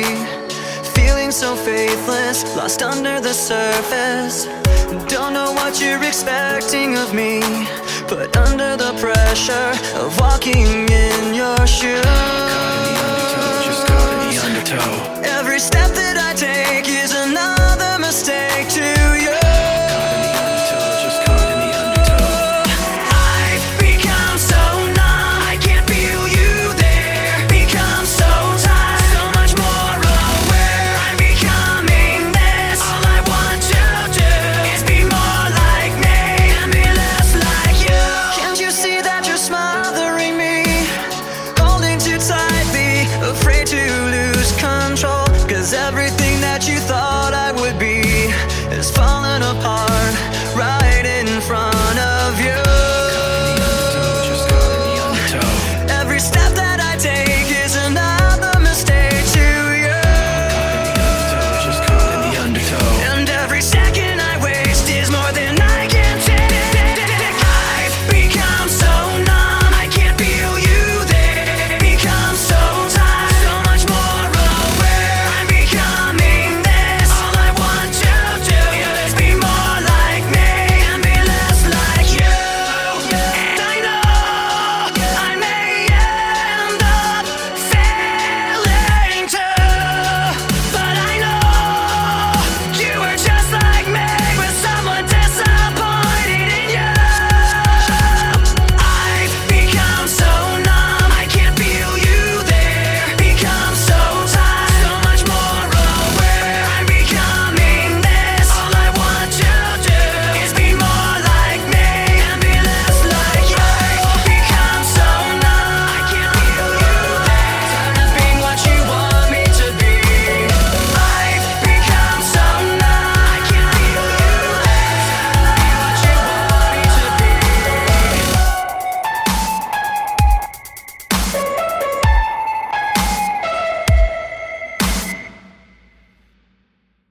Feeling so faithless, lost under the surface. Don't know what you're expecting of me, but under the pressure of walking in your shoes, Caught in the undertow, just caught in the undertow. every step that